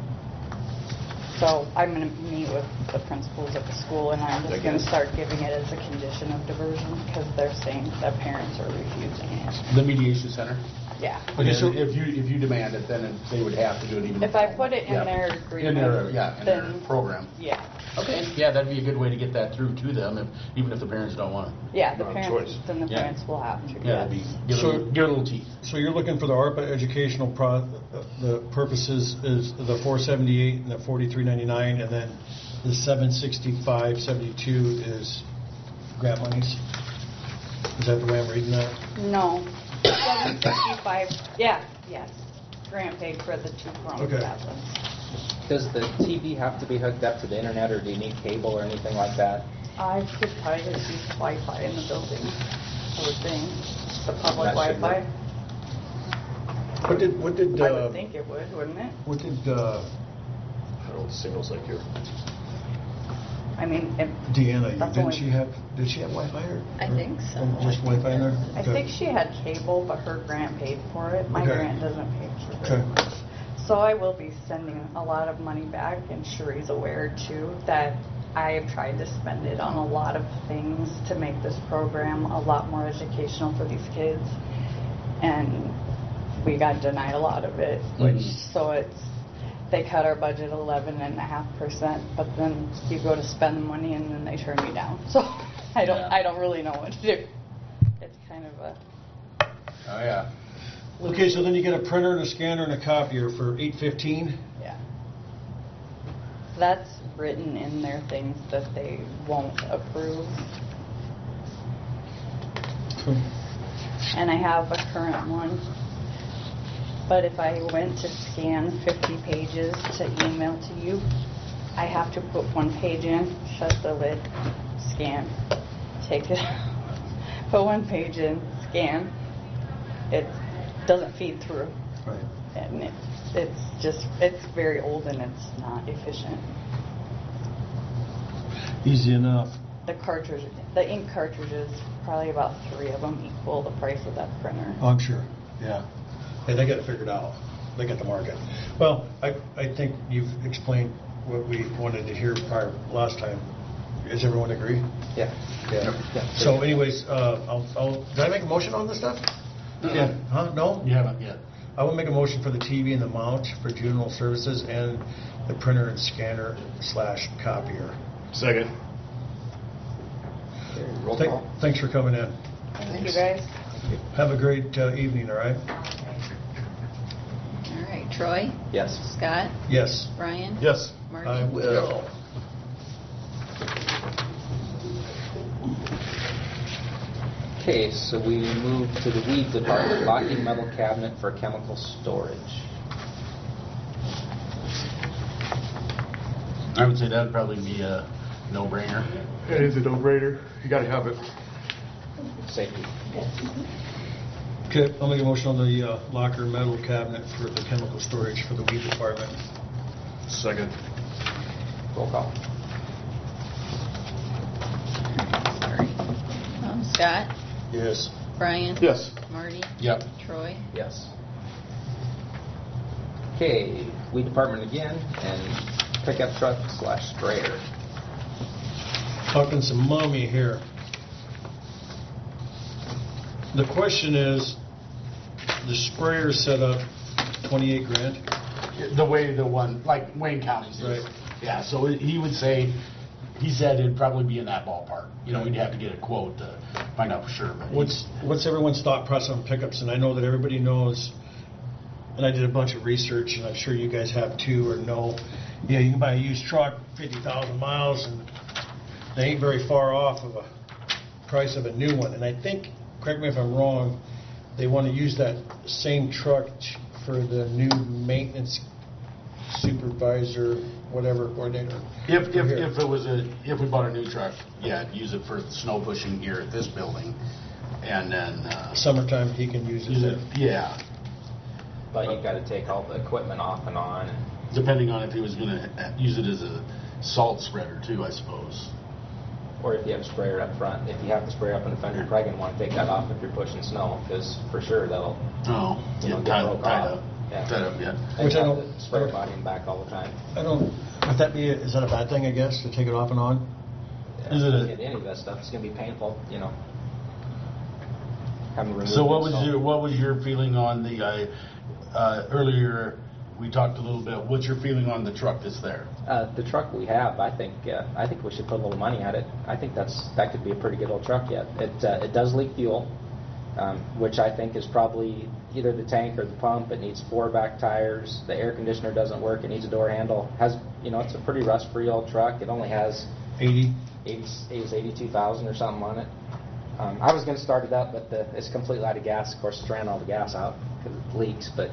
Speaker 12: So I'm going to meet with the principals at the school, and I'm just going to start giving it as a condition of diversion because they're saying that parents are refusing it.
Speaker 5: The mediation center?
Speaker 12: Yeah.
Speaker 5: Okay, so if you demand it, then they would have to do it even
Speaker 12: if I put it in their agreement,
Speaker 5: in their program.
Speaker 12: Yeah.
Speaker 5: Okay. Yeah, that'd be a good way to get that through to them, even if the parents don't want it.
Speaker 12: Yeah, the parents, then the parents will have to.
Speaker 5: Yeah, give it a little teeth.
Speaker 2: So you're looking for the ARPA educational the purposes is the 478 and the 4399, and then the 765.72 is grant monies. Is that the way I'm reading that?
Speaker 12: No, 765. Yeah, yes, grant paid for the 2 Chrome tablets.
Speaker 3: Does the TV have to be hooked up to the internet, or do you need cable or anything like that?
Speaker 12: I could probably just use Wi-Fi in the building. I would think the public
Speaker 3: That should
Speaker 12: Wi-Fi.
Speaker 2: What did
Speaker 12: I would think it would, wouldn't it?
Speaker 2: What did
Speaker 11: I don't know what the signal's like here.
Speaker 12: I mean,
Speaker 2: Deanna? Did she have Wi-Fi or?
Speaker 1: I think so.
Speaker 2: Just Wi-Fi in there?
Speaker 12: I think she had cable, but her grant paid for it. My grant doesn't pay for it.
Speaker 2: Okay.
Speaker 12: So I will be sending a lot of money back, and Cherie's aware too that I have tried to spend it on a lot of things to make this program a lot more educational for these kids, and we got denied a lot of it. They cut our budget 11.5%, but then you go to spend the money and then they turn you down. So I don't really know what to do. It's kind of a.
Speaker 5: Oh yeah.
Speaker 2: Okay, so then you get a printer and a scanner and a copier for $815.
Speaker 12: Yeah. That's written in their things that they won't approve. And I have a current one. But if I went to scan 50 pages to email to you, I have to put 1 page in, shut the lid, scan, take it out, put 1 page in, scan. It doesn't feed through.
Speaker 2: Right.
Speaker 12: And it's very old and it's not efficient.
Speaker 2: Easy enough.
Speaker 12: The ink cartridges, probably about 3 of them equal the price of that printer.
Speaker 2: Oh, I'm sure. Yeah. Hey, they got it figured out. They got the market. Well, I think you've explained what we wanted to hear last time. Does everyone agree?
Speaker 3: Yeah.
Speaker 2: Yeah. So anyways, did I make a motion on this stuff? Yeah. Huh? No?
Speaker 5: You haven't yet.
Speaker 2: I will make a motion for the TV and the mount for juvenile services and the printer and scanner / copier.
Speaker 11: Second.
Speaker 3: Roll call.
Speaker 2: Thanks for coming in.
Speaker 12: Thank you guys.
Speaker 2: Have a great evening, all right?
Speaker 1: All right, Troy?
Speaker 3: Yes.
Speaker 1: Scott?
Speaker 2: Yes.
Speaker 1: Brian?
Speaker 11: Yes.
Speaker 1: Marty?
Speaker 2: I will.
Speaker 3: Okay, so we move to the weed department, locking metal cabinet for chemical storage.
Speaker 5: I would say that'd probably be a no-brainer.
Speaker 11: It is a no-brainer. You gotta have it.
Speaker 3: Safety.
Speaker 2: Okay, I'll make a motion on the locker metal cabinet for the chemical storage for the weed department.
Speaker 11: Second.
Speaker 3: Roll call.
Speaker 1: Sorry. Scott?
Speaker 2: Yes.
Speaker 1: Brian?
Speaker 11: Yes.
Speaker 1: Marty?
Speaker 5: Yep.
Speaker 1: Troy?
Speaker 3: Yes. Okay, weed department again, and pickup truck / sprayer.
Speaker 2: Talking some mommy here. The question is, the sprayer set up 28 grand?
Speaker 5: The way the one, like Wayne County's is.
Speaker 2: Right.
Speaker 5: Yeah, so he would say, he said it'd probably be in that ballpark. You know, we'd have to get a quote to find out for sure. But
Speaker 2: What's everyone's thought process on pickups? And I know that everybody knows, and I did a bunch of research, and I'm sure you guys have too, or know, yeah, you can buy a used truck, 50,000 miles, and they ain't very far off of a price of a new one. And I think, correct me if I'm wrong, they want to use that same truck for the new maintenance supervisor, whatever, coordinator.
Speaker 5: If we bought a new truck, yeah, I'd use it for snow pushing here at this building. and then
Speaker 2: Summertime, he can use it.
Speaker 5: Yeah,
Speaker 3: But you got to take all the equipment off and on. And
Speaker 5: depending on if he was going to use it as a salt spreader too, I suppose.
Speaker 3: or if you have a sprayer up front. If you have the sprayer up in the fender, you're probably going to want to take that off if you're pushing snow, because for sure that'll get broke off. Yeah.
Speaker 5: Tied up, yeah.
Speaker 3: And
Speaker 2: Which
Speaker 3: you
Speaker 2: I
Speaker 3: have
Speaker 2: don't-
Speaker 3: the sprayer body in back all the time.
Speaker 2: Would that be, is that a bad thing, I guess, to take it off and on?
Speaker 3: Yeah,
Speaker 5: Is it a-
Speaker 3: get any of that stuff? It's going to be painful, Having to remove
Speaker 5: So what
Speaker 3: it,
Speaker 5: was your feeling on the earlier? We talked a little bit. What's your feeling on the truck that's there?
Speaker 3: The truck we have, I think we should put a little money at it. I think that could be a pretty good old truck yet. It does leak fuel, which I think is probably either the tank or the pump. It needs 4 back tires. The air conditioner doesn't work. It needs a door handle. It's a pretty rust-free old truck. It only has 82,000 or something on it. I was going to start it up, but it's completely out of gas. Of course, it's ran all the gas out because it leaks, but.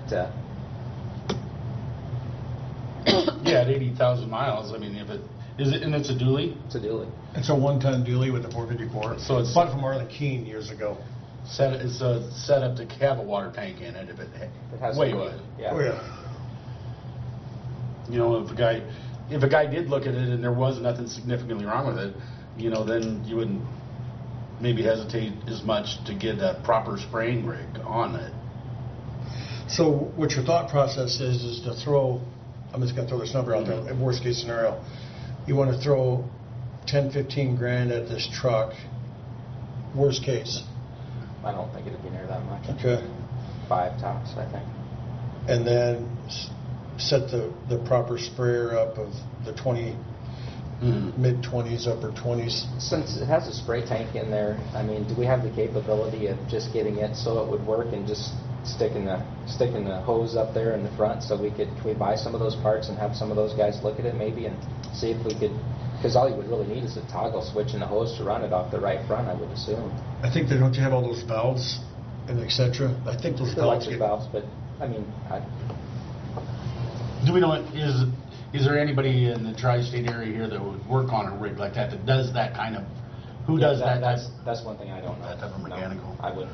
Speaker 5: Yeah, at 80,000 miles. I mean, if it is it, and it's a dually.
Speaker 3: It's a dually.
Speaker 2: It's a 1-ton dually with a 454.
Speaker 5: So it's
Speaker 2: bought from Arlen Keene years ago.
Speaker 5: It's set up to have a water tank in it. If it
Speaker 3: has
Speaker 5: wait,
Speaker 3: a
Speaker 5: what?
Speaker 3: Yeah.
Speaker 2: Oh, yeah.
Speaker 5: If a guy did look at it and there was nothing significantly wrong with it, then you wouldn't maybe hesitate as much to get a proper spraying rig on it.
Speaker 2: So what your thought process is to throw, I'm just going to throw this number out there, in worst case scenario, you want to throw 10, 15 grand at this truck, worst case.
Speaker 3: I don't think it'd be near that much.
Speaker 2: Okay.
Speaker 3: 5 tops, I think.
Speaker 2: And then set the proper sprayer up of the 20, mid-20s, upper 20s.
Speaker 3: Since it has a spray tank in there, I mean, do we have the capability of just getting it so it would work and just sticking the hose up there in the front so can we buy some of those parts and have some of those guys look at it maybe and see if we could, because all you would really need is a toggle switch and a hose to run it off the right front, I would assume.
Speaker 2: I think don't you have all those valves and et cetera? I think those valves
Speaker 3: Electric valves, but I mean,
Speaker 5: Do we know, is there anybody in the tri-state area here that would work on a rig like that does that kind of, who does that?
Speaker 3: That's one thing I don't know.
Speaker 5: That type of mechanical?
Speaker 3: No, I wouldn't.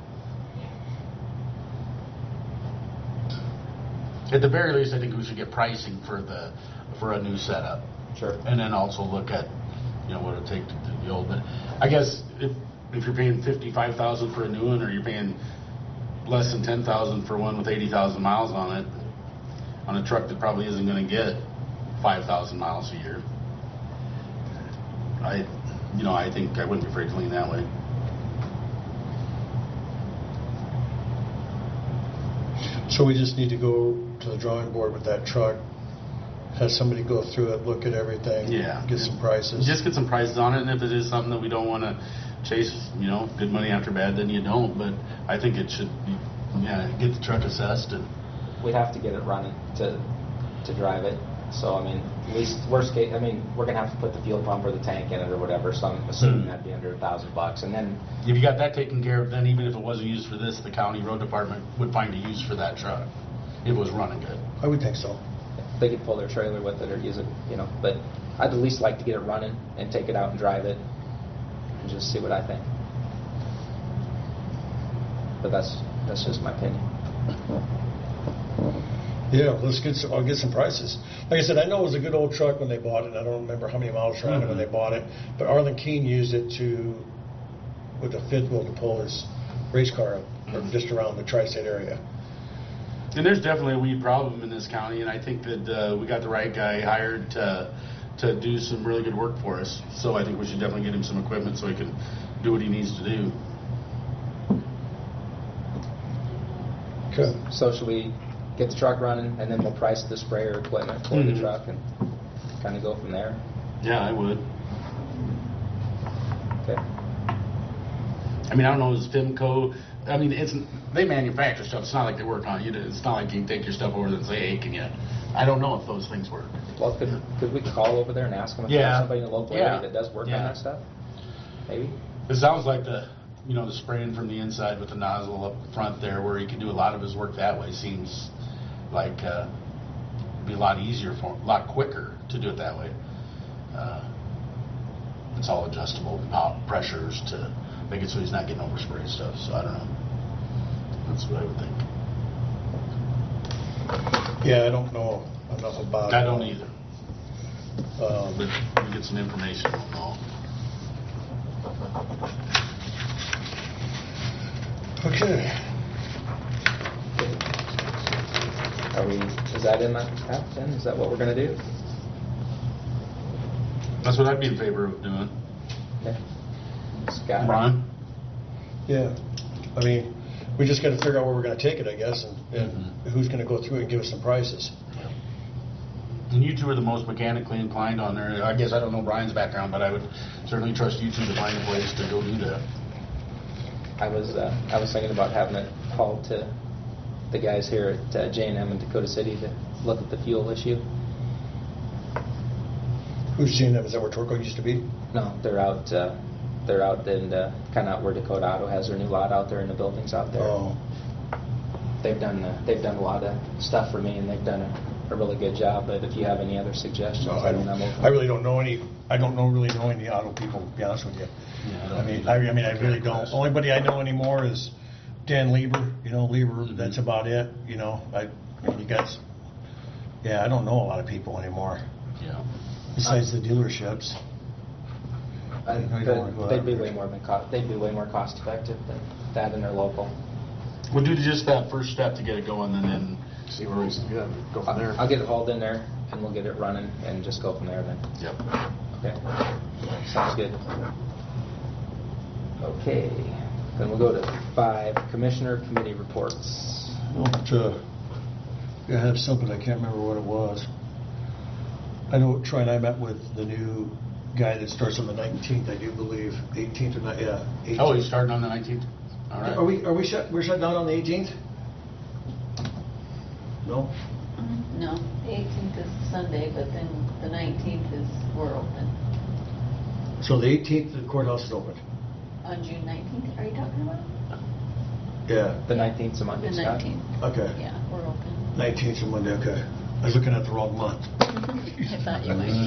Speaker 5: At the very least, I think we should get pricing for a new setup.
Speaker 3: Sure.
Speaker 5: And then also look at, what it'll take to do the old. But I guess if you're paying $55,000 for a new one, or you're paying less than $10,000 for one with 80,000 miles on it, on a truck that probably isn't going to get 5,000 miles a year, I think I wouldn't be afraid to lean that way.
Speaker 2: So we just need to go to the drawing board with that truck, have somebody go through it, look at everything, get some prices.
Speaker 5: Just get some prices on it, and if it is something that we don't want to chase, good money after bad, then you don't. But I think it should be, get the truck assessed. And
Speaker 3: we'd have to get it running to drive it. So, I mean, at least worst case, I mean, we're going to have to put the fuel pump or the tank in it or whatever, so I'm assuming that'd be under $1,000. And then
Speaker 5: if you got that taken care of, then even if it wasn't used for this, the county road department would find a use for that truck if it was running good.
Speaker 2: I would think so.
Speaker 3: They could pull their trailer with it or use it, but I'd at least like to get it running and take it out and drive it and just see what I think. But that's just my opinion.
Speaker 2: Yeah, I'll get some prices. Like I said, I know it was a good old truck when they bought it. I don't remember how many miles ran it when they bought it, but Arlen Keene used it with a fifth wheel to pull his race car up, or just around the tri-state area.
Speaker 5: And there's definitely a weed problem in this county, and I think that we got the right guy hired to do some really good work for us. So I think we should definitely get him some equipment so he can do what he needs to do.
Speaker 2: Okay.
Speaker 3: So should we get the truck running, and then we'll price the sprayer equipment for the truck and kind of go from there?
Speaker 5: Yeah, I would.
Speaker 3: Okay.
Speaker 5: I mean, I don't know, is Fimco, I mean, they manufacture stuff. It's not like they work on it. It's not like you can take your stuff over there and say, hey, can you? I don't know if those things work.
Speaker 3: Well, could we call over there and ask them if there's somebody in the local area that does work on that stuff? Maybe?
Speaker 5: It sounds like the spraying from the inside with the nozzle up front there, where he can do a lot of his work that way, seems like it'd be a lot easier a lot quicker to do it that way. it's all adjustable pressures to make it so he's not getting overspray and stuff. So I don't know. That's what I would think.
Speaker 2: Yeah, I don't know enough about it.
Speaker 5: I don't either. But we get some information, we'll know.
Speaker 2: Okay.
Speaker 3: Is that in that then? Is that what we're going to do?
Speaker 5: That's what I'd be in favor of doing.
Speaker 3: Okay. Scott?
Speaker 5: Brian?
Speaker 2: Yeah. I mean, we just got to figure out where we're going to take it, I guess, and who's going to go through it and give us some prices.
Speaker 5: And you two are the most mechanically inclined on there. I guess I don't know Brian's background, but I would certainly trust you two to find a place to go do that.
Speaker 3: I was thinking about having it called to the guys here at J&M in Dakota City to look at the fuel issue.
Speaker 2: Who's seen them? Is that where Torco used to be?
Speaker 3: No, they're out in kind of out where Dakota Auto has their new lot out there in the buildings out there.
Speaker 2: Oh.
Speaker 3: They've done a lot of stuff for me, and they've done a really good job. But if you have any other suggestions,
Speaker 2: No, I really don't know any. I don't really know any auto people, to be honest with you.
Speaker 5: Yeah,
Speaker 2: I mean, I really don't. Only I know anymore is Dan Lieber. Lieber. That's about it. You guys. Yeah, I don't know a lot of people anymore.
Speaker 5: Yeah.
Speaker 2: Besides the dealerships.
Speaker 3: They'd be way more cost effective than that, and they're local.
Speaker 5: We'll do just that first step to get it going, and then
Speaker 11: See where we go from there.
Speaker 3: I'll get it hauled in there, and we'll get it running, and just go from there then.
Speaker 5: Yep.
Speaker 3: Okay. Sounds good. Okay. Then we'll go to 5, Commissioner Committee Reports.
Speaker 2: I have something, I can't remember what it was. I know Troy and I met with the new guy that starts on the 19th, I do believe. 18th or not? Yeah. 18th.
Speaker 5: Oh, he's starting on the 19th? All right.
Speaker 2: We're shut down on the 18th? No?
Speaker 1: No, the 18th is Sunday, but then the 19th is, we're open.
Speaker 2: So the 18th, the courthouse is open?
Speaker 1: On June 19th, are you talking about?
Speaker 2: Yeah.
Speaker 3: The 19th is a Monday,
Speaker 1: The
Speaker 3: Scott?
Speaker 1: 19th.
Speaker 2: Okay.
Speaker 1: Yeah, we're open.
Speaker 2: 19th is a Monday, okay. I was looking at the wrong month.
Speaker 1: I thought you might.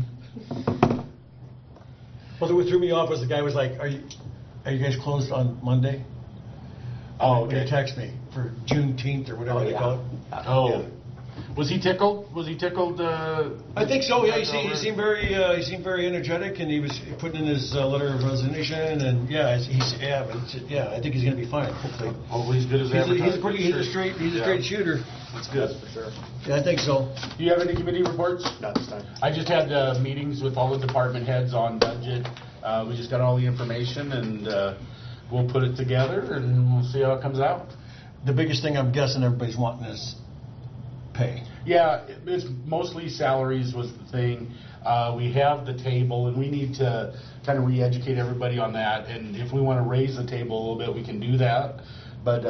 Speaker 2: Well, what threw me off was the guy was like, are you guys closed on Monday?
Speaker 5: Oh,
Speaker 2: When
Speaker 5: okay.
Speaker 2: he texted me for Juneteenth or whatever they call it.
Speaker 5: Oh.
Speaker 2: Yeah.
Speaker 5: Was he tickled? I
Speaker 2: think so. Yeah, he seemed very energetic, and he was putting in his letter of resignation, and I think he's going to be fine. Hopefully,
Speaker 5: he's good as advertised.
Speaker 2: He's a straight shooter.
Speaker 5: That's good.
Speaker 3: That's for sure.
Speaker 2: Yeah, I think so.
Speaker 5: Do you have any committee reports?
Speaker 11: Not this time.
Speaker 5: I just had meetings with all the department heads on budget. We just got all the information, and we'll put it together, and we'll see how it comes out.
Speaker 2: The biggest thing I'm guessing everybody's wanting is pay.
Speaker 5: Yeah, it's mostly salaries was the thing. We have the table, and we need to kind of re-educate everybody on that. And if we want to raise the table a little bit, we can do that. But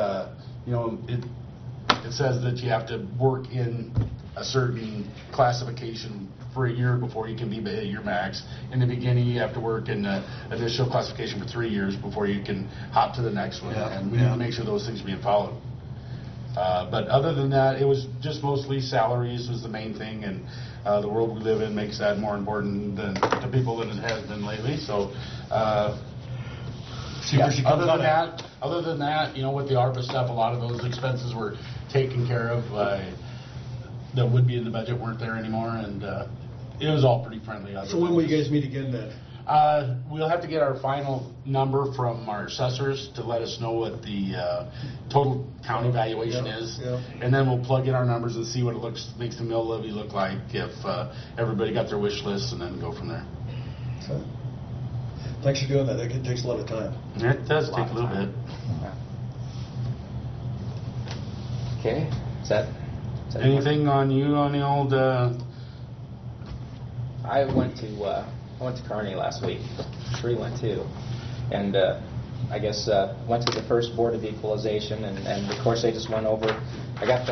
Speaker 5: it says that you have to work in a certain classification for a year before you can be at your max. In the beginning, you have to work in the initial classification for 3 years before you can hop to the next one.
Speaker 2: Yeah.
Speaker 5: And we need to make sure those things are being followed. But other than that, it was just mostly salaries was the main thing, and the world we live in makes that more important to people than it has been lately. So, other than that, with the ARPA stuff, a lot of those expenses were taken care of. That would be in the budget weren't there anymore, and it was all pretty friendly.
Speaker 2: So when will you guys meet again then?
Speaker 5: We'll have to get our final number from our assessors to let us know what the total county valuation is, and then we'll plug in our numbers and see what it makes the mill levy look like if everybody got their wish list, and then go from there.
Speaker 2: So, thanks for doing that. It takes a lot of time.
Speaker 5: It does take a little bit.
Speaker 3: Okay. Is that
Speaker 5: anything on you on the old?
Speaker 3: I went to Kearney last week. Sheree went too, and I guess went to the first Board of Equalization, and of course they just went over. I got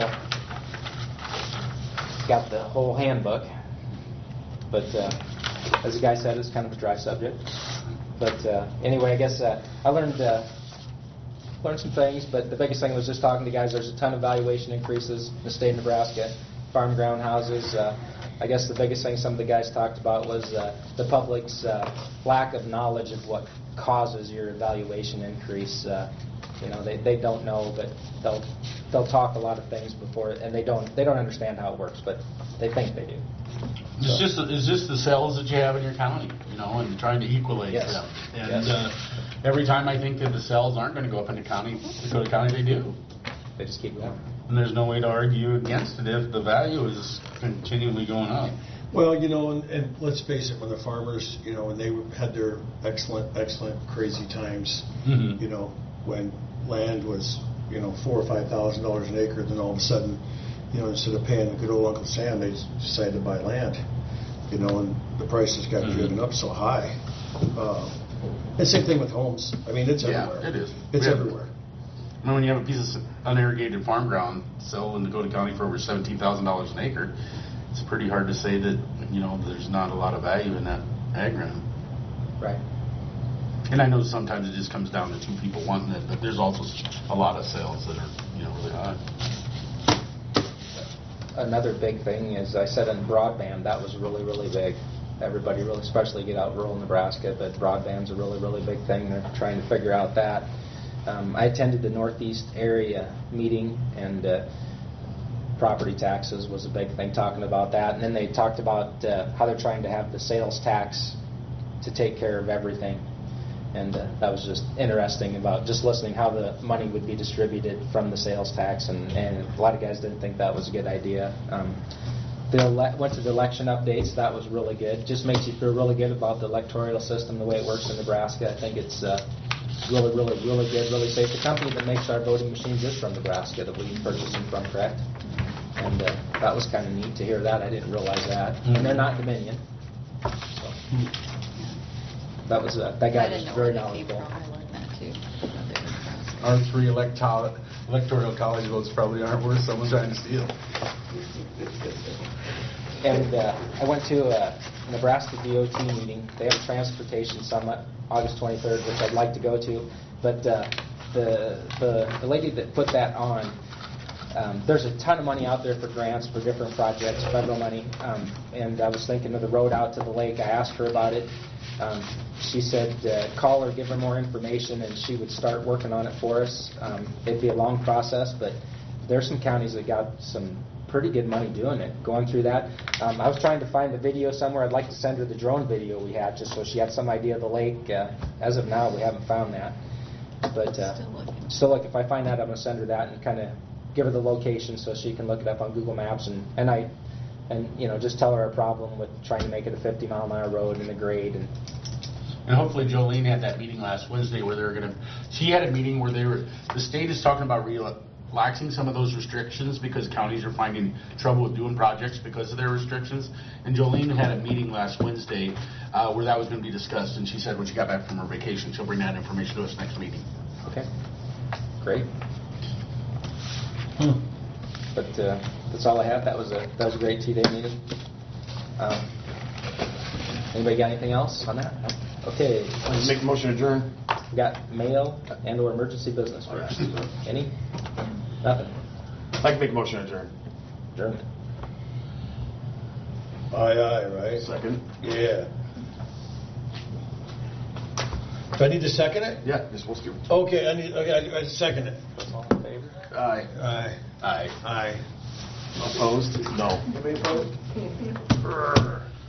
Speaker 3: the whole handbook, but as the guy said, it's kind of a dry subject. But anyway, I guess I learned some things, but the biggest thing was just talking to guys. There's a ton of valuation increases in the state of Nebraska. Farm ground houses, I guess the biggest thing some of the guys talked about was the public's lack of knowledge of what causes your valuation increase. They don't know, but they'll talk a lot of things before, and they don't understand how it works, but they think they do.
Speaker 5: It's just the sales that you have in your county, and trying to equalize
Speaker 3: Yes.
Speaker 5: them. And every time I think that the sales aren't going to go up in Dakota County, they do.
Speaker 3: They just keep going.
Speaker 5: And there's no way to argue against it if the value is continually going up.
Speaker 2: Well, and let's face it, when the farmers, when they had their excellent, crazy times, when land was, $4,000 or $5,000 an acre, then all of a sudden, instead of paying the good old Uncle Sam, they decided to buy land, and the prices got driven up so high. And same thing with homes. I mean, it's everywhere.
Speaker 5: Yeah, it is.
Speaker 2: It's everywhere.
Speaker 5: When you have a piece of unirrigated farm ground sell in Dakota County for over $17,000 an acre, it's pretty hard to say that, there's not a lot of value in that ag ground.
Speaker 3: Right.
Speaker 5: And I know sometimes it just comes down to two people wanting it, but there's also a lot of sales that are, really high.
Speaker 3: Another big thing is, I said in broadband, that was really, really big. Everybody really, especially get out rural Nebraska, but broadband's a really, really big thing. They're trying to figure out that. I attended the Northeast area meeting, and property taxes was a big thing, talking about that. And then they talked about how they're trying to have the sales tax to take care of everything. And that was just interesting, about just listening how the money would be distributed from the sales tax. And a lot of guys didn't think that was a good idea. Went to the election updates. That was really good. Just makes you feel really good about the electoral system, the way it works in Nebraska. I think it's really, really, really good, really safe. The company that makes our voting machines is from Nebraska, that we purchase them from, correct? And that was kind of neat to hear that. I didn't realize that. And they're not Dominion. So, that was that guy was very knowledgeable.
Speaker 1: I learned that too.
Speaker 5: Our 3 electoral college votes probably aren't worth someone trying to steal.
Speaker 3: And I went to a Nebraska DOT meeting. They have a transportation summit August 23rd, which I'd like to go to. But the lady that put that on, there's a ton of money out there for grants for different projects, federal money. And I was thinking of the road out to the lake. I asked her about it. She said call her, give her more information, and she would start working on it for us. It'd be a long process, but there's some counties that got some pretty good money doing it, going through that. I was trying to find the video somewhere. I'd like to send her the drone video we had, just so she had some idea of the lake. As of now, we haven't found that. But still looking. If I find that, I'm going to send her that and kind of give her the location so she can look it up on Google Maps. And just tell her our problem with trying to make it a 50-mile-an-hour road and the grade.
Speaker 5: And hopefully Jolene had that meeting last Wednesday where she had a meeting where the state is talking about relaxing some of those restrictions because counties are finding trouble with doing projects because of their restrictions. And Jolene had a meeting last Wednesday where that was going to be discussed, and she said when she got back from her vacation, she'll bring that information to us next meeting.
Speaker 3: Okay, great. But that's all I have. That was a great 2-day meeting. Anybody got anything else on that? No? Okay.
Speaker 11: Make a motion to adjourn.
Speaker 3: We got mail and/or emergency business first. Any? Nothing.
Speaker 11: I'd like to make a motion to adjourn.
Speaker 3: Adjournment.
Speaker 2: Aye, right?
Speaker 11: Second.
Speaker 2: Yeah. Do I need to second it?
Speaker 11: Yeah, you're supposed to.
Speaker 2: Okay, I second it.
Speaker 3: All in favor?
Speaker 11: Aye.
Speaker 2: Aye.
Speaker 5: Aye.
Speaker 2: Aye.
Speaker 11: Opposed? No.
Speaker 2: Anybody opposed?